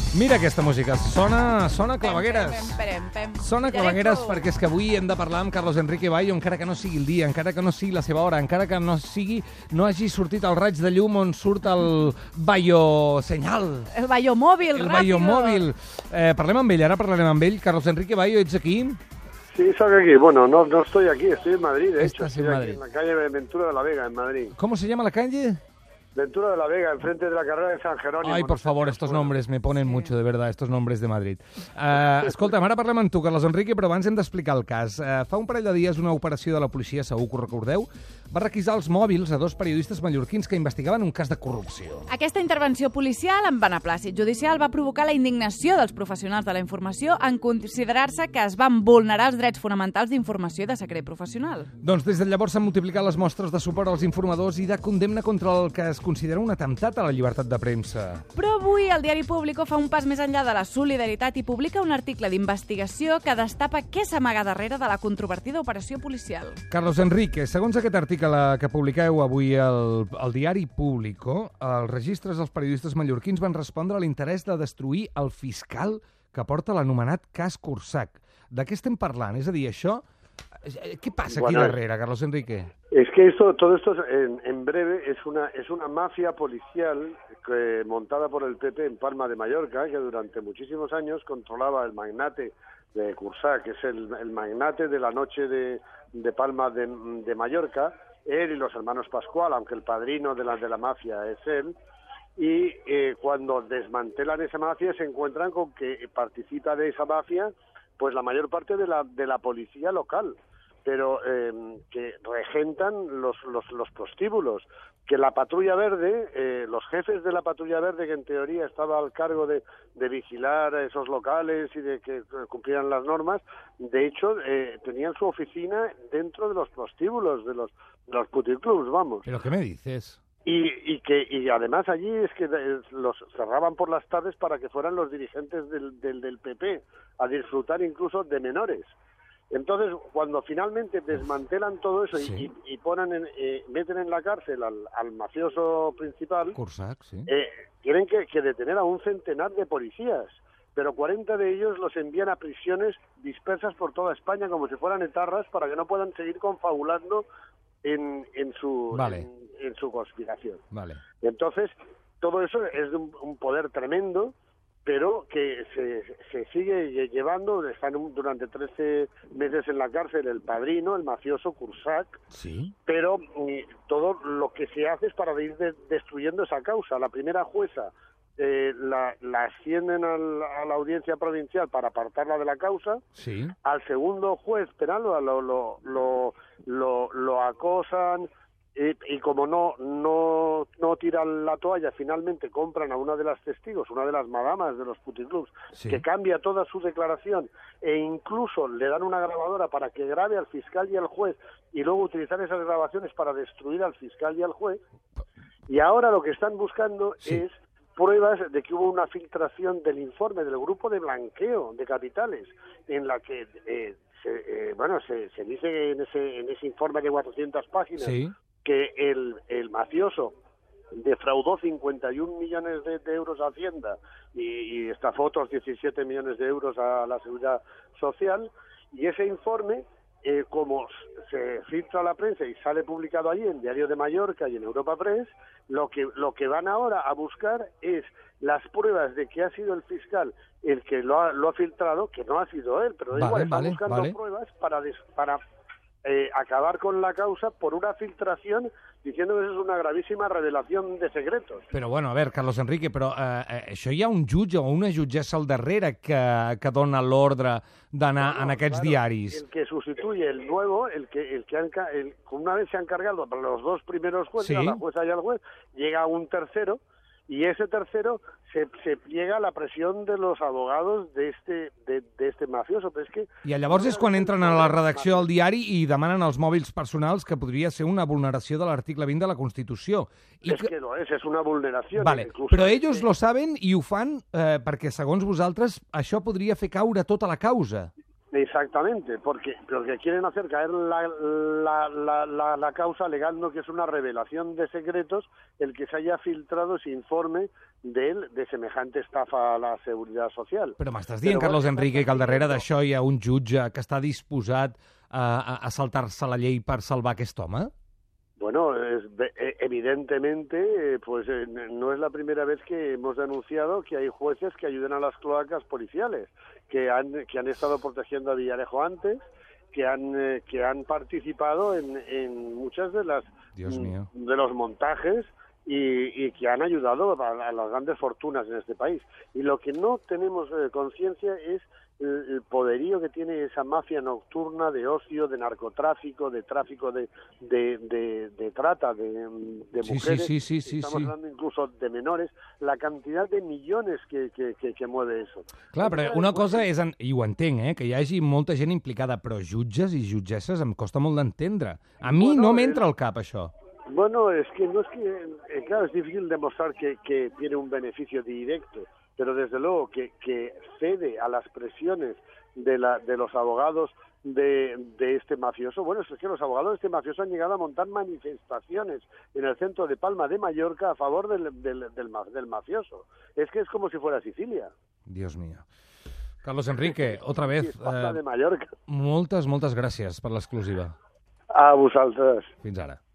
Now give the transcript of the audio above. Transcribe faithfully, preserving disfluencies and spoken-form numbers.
Mira aquesta música, sona, sona clavegueres. Sona clavegueres perquè és que avui hem de parlar amb Carlos Enrique Bayo, encara que no sigui el dia, encara que no sigui la seva hora, encara que no sigui, no hagi sortit el raig de llum on surt el Bayo senyal. El Bayo mòbil, El ràpido. Bayo mòbil. Eh, parlem amb ell, ara parlarem amb ell. Carlos Enrique Bayo, ets aquí? Sí, soy aquí. Bueno, no, no estoy aquí, estoy en Madrid, de hecho. Estás en Estoy Madrid. aquí en la calle Ventura de la Vega, en Madrid. ¿Cómo se llama la calle? Ventura de la Vega, enfrente de la carrera de San Jerónimo. Ai, por favor, estos nombres me ponen mucho, de verdad, estos nombres de Madrid. Uh, escolta'm, ara parlem amb tu, Carlos Enrique, però abans hem d'explicar el cas. Uh, fa un parell de dies una operació de la policia, segur que ho recordeu, va requisar els mòbils a dos periodistes mallorquins que investigaven un cas de corrupció. Aquesta intervenció policial amb beneplàcit judicial va provocar la indignació dels professionals de la informació en considerar-se que es van vulnerar els drets fonamentals d'informació i de secret professional. Doncs des de llavors s'han multiplicat les mostres de suport als informadors i de condemna contra el que es considera un atemptat a la llibertat de premsa. Però avui el diari Público fa un pas més enllà de la solidaritat i publica un article d'investigació que destapa què s'amaga darrere de la controvertida operació policial. Carlos Enrique, segons aquest article que publiqueu avui al, al diari Público, els registres dels periodistes mallorquins van respondre a l'interès de destruir el fiscal que porta l'anomenat cas Cursac. De què estem parlant? És a dir, això... ¿Qué pasa aquí Bueno, darrere, Carlos Enrique? Es que esto, todo esto en, en breve es una es una mafia policial que, montada por el P P en Palma de Mallorca, que durante muchísimos años controlaba el magnate de Cursac, que es el, el magnate de la noche de, de Palma de, de Mallorca, él y los hermanos Pascual, aunque el padrino de la, de la mafia es él. Y eh, cuando desmantelan esa mafia se encuentran con que participa de esa mafia pues la mayor parte de la de la policía local, pero eh, que regentan los, los, los prostíbulos, que la patrulla verde, eh, los jefes de la patrulla verde, que en teoría estaba al cargo de, de vigilar esos locales y de que cumplieran las normas, de hecho eh, tenían su oficina dentro de los prostíbulos, de los, de los puticlubs, vamos. ¿Pero qué me dices? Y, y que y además allí es que los cerraban por las tardes para que fueran los dirigentes del, del, del P P a disfrutar incluso de menores. Entonces, cuando finalmente desmantelan todo eso sí. y, y ponen en, eh, meten en la cárcel al, al mafioso principal, Cursac, sí. eh, tienen que, que detener a un centenar de policías, pero cuarenta de ellos los envían a prisiones dispersas por toda España como si fueran etarras para que no puedan seguir confabulando en, en su vale. en, en su conspiración. Vale. Entonces, todo eso es de un, un poder tremendo, pero que se, se sigue llevando. Están durante trece meses en la cárcel el padrino, el mafioso Cursac, sí. pero y, todo lo que se hace es para ir de, destruyendo esa causa. La primera jueza eh, la, la ascienden al, a la audiencia provincial para apartarla de la causa, sí. Al segundo juez penal lo, lo, lo, lo, lo acosan, y, y como no no no tiran la toalla, finalmente compran a una de las testigos, una de las madamas de los puticlubs, sí. Que cambia toda su declaración e incluso le dan una grabadora para que grabe al fiscal y al juez y luego utilizar esas grabaciones para destruir al fiscal y al juez. Y ahora lo que están buscando sí. es pruebas de que hubo una filtración del informe del grupo de blanqueo de capitales, en la que eh, se, eh, bueno se, se dice en ese en ese informe de cuatrocientas páginas sí. que el, el mafioso defraudó cincuenta y un millones de, de euros a Hacienda y, y estafó otros diecisiete millones de euros a la Seguridad Social, y ese informe, eh, como se filtra a la prensa y sale publicado allí en Diario de Mallorca y en Europa Press, lo que lo que van ahora a buscar es las pruebas de que ha sido el fiscal el que lo ha, lo ha filtrado, que no ha sido él, pero da vale, igual, están vale, buscando vale. pruebas para des, para Eh, acabar con la causa por una filtración diciendo que eso es una gravísima revelación de secretos. Però, bueno, a veure, Carlos Enrique, però eh, eh, això hi ha un jutge o una jutgessa al darrere que, que dona l'ordre d'anar no, en aquests claro, diaris. El que sustituye el nuevo, el que, el que han, el, una vez se han cargado para los dos primeros jueces, sí. la jueza y el juez, llega un tercero, y ese tercero se, se pliega a la presión de los abogados de este, de, de este mafioso. Però és que I llavors és quan entren a la redacció del diari i demanen els mòbils personals, que podria ser una vulneració de l'article vint de la Constitució. I és que... que no és, és una vulneració. Vale, però ells lo saben i ho fan eh, perquè, segons vosaltres, això podria fer caure tota la causa. Exactamente, porque, porque quieren hacer caer la, la, la, la, la causa alegando que es una revelación de secretos el que se haya filtrado ese informe de, él, de semejante estafa a la seguridad social. Però m'estàs dient, Carlos Enrique, que al darrere d'això hi ha un jutge que està disposat a, a, a saltar-se la llei per salvar aquest home? Bueno, es, evidentemente, pues eh, no es la primera vez que hemos denunciado que hay jueces que ayudan a las cloacas policiales, que han, que han estado protegiendo a Villarejo antes, que han, eh, que han participado en, en muchas de las Dios mío. de los montajes y, y que han ayudado a, a las grandes fortunas en este país. Y lo que no tenemos eh, conciencia es el, el poderío que tiene esa mafia nocturna de ocio, de narcotráfico, de tráfico de, de, de, de trata de, de Sí, mujeres. sí, sí, sí, Estamos sí. hablando incluso de menores, la cantidad de millones que, que, que, que mueve eso. Clar, però una cosa és, en, i ho entenc, eh, que hi hagi molta gent implicada, però jutges i jutgesses em costa molt d'entendre. A mi Bueno, no m'entra al cap, això. Bueno, es que no es que, eh, claro, es difícil demostrar que, que tiene un beneficio directo, pero desde luego que, que cede a las presiones de, la, de los abogados de, de este mafioso. Bueno, es que los abogados de este mafioso han llegado a montar manifestaciones en el centro de Palma de Mallorca a favor del, del, del, del mafioso. Es que es como si fuera Sicilia. Dios mío. Carlos Enrique, otra vez, Palma eh, de Mallorca. moltes, moltes gràcies per l'exclusiva. A vosaltres. Fins ara.